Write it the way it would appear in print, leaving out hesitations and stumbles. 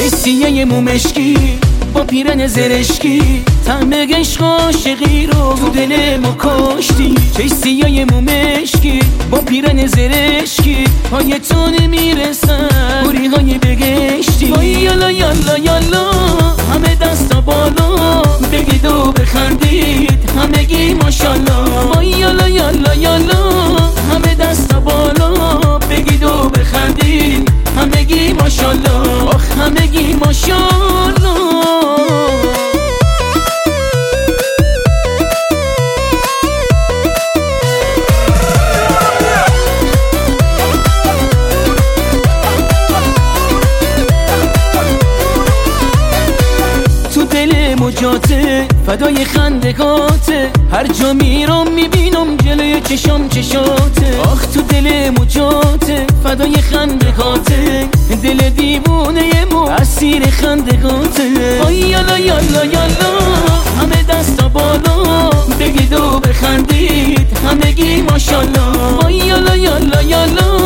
سیه مومشکی با پیرن زرشکی طعم عشق عاشقی رو تو دل ما کاشتی. چه سیه مومشکی با پیرن زرشکی پای تو نمیرسن گوری های بگشتی. وای یالا یالا یالا همه دستا بالا بگید و بخندید همگی ماشالله. وای یالا یالا یالا همه دستا بالا بگید و بخندید همگی ماشالله. آخ همگی ماشالله. مجاته فدای خندگاته هر جا میرم میبینم جلوی چشام چشاته. آخ تو دل مجاته فدای خندگاته دل دیوونه مو اسیر خندگاته. وای یالا یالا یالا همه دستا بالا بگید و بخندید همگی ماشالله. وای یالا یالا یالا